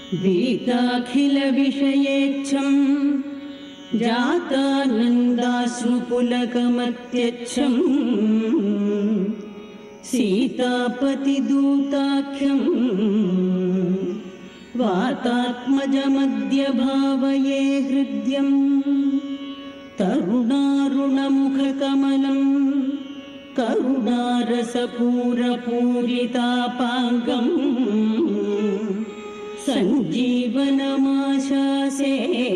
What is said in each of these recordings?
भीताखिलविषयेच्छम् जातानन्दाश्रुपुलकमत्यच्छम् सीतापतिदूताख्यम् वातात्मजमद्य भावये हृद्यम् तरुणारुणमुखकमलम् करुणारसपूरपूरितापाङ्गम् सञ्जीवनमाशासे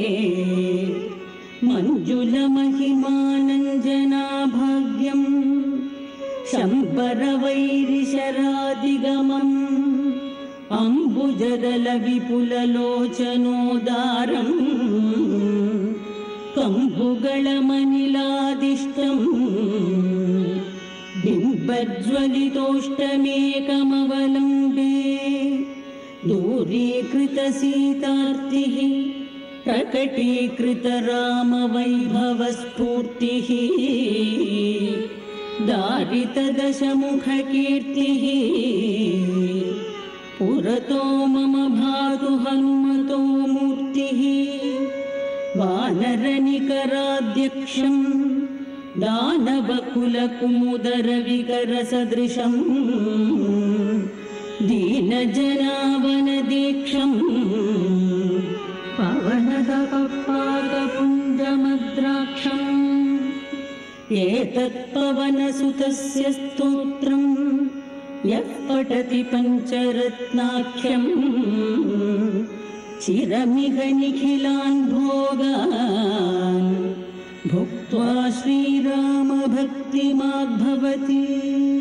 मञ्जुलमहिमानञ्जनाभाग्यम् शम्बरवैरिशरादिगमम् अम्बुजदलविपुललोचनोदारम् कम्बुगळमनिलादिष्टम् बिम्बज्वलितोष्टमेकमवलम्बे दूरीकृतसीतार्तिः प्रकटीकृतरामवैभवस्फूर्तिः दारितदशमुखकीर्तिः पुरतो मम भातु हनुमतो मूर्तिः वानरनिकराध्यक्षम् दानवकुलकुमुदरविकरसदृशम् दीनजनावनदीक्षम् पवनदपपादपुञ्जमद्राक्षम् एतत्पवनसुतस्य स्तोत्रम् यः पठति पञ्चरत्नाख्यम् चिरमिह निखिलान् भोगान् भुक्त्वा श्रीरामभक्तिमाद्भवति।